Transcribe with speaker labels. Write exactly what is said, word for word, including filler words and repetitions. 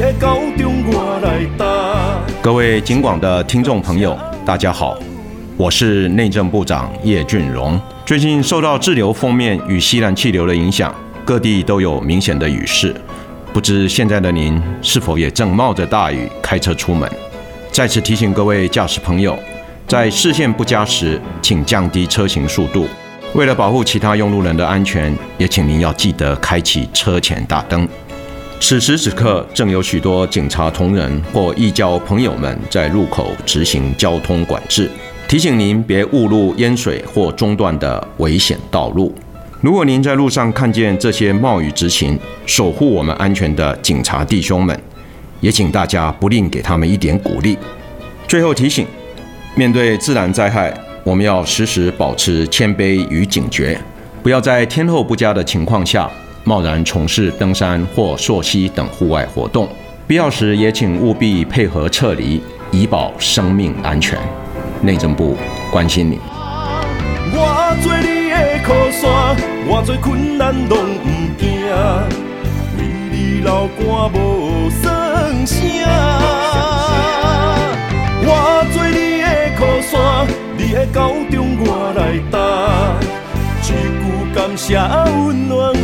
Speaker 1: 的高中我来担。
Speaker 2: 各位警广的听众朋友，大家好，我是内政部长叶俊荣。最近受到滞留锋面与西南气流的影响，各地都有明显的雨势。不知现在的您是否也正冒着大雨开车出门？再次提醒各位驾驶朋友，在视线不佳时，请降低车行速度。为了保护其他用路人的安全，也请您要记得开启车前大灯。此时此刻，正有许多警察同仁或义交朋友们在路口执行交通管制，提醒您别误入淹水或中断的危险道路。如果您在路上看见这些冒雨执勤、守护我们安全的警察弟兄们，也请大家不吝给他们一点鼓励。最后提醒，面对自然灾害，我们要时时保持谦卑与警觉，不要在天候不佳的情况下贸然从事登山或溯溪等户外活动。必要时也请务必配合撤离，以保生命安全。内政部关心你。
Speaker 1: 我做你的靠山，我做困难拢不惊，为你流汗无算声。我做你的靠山，你的高中我来担，一句感谢温暖。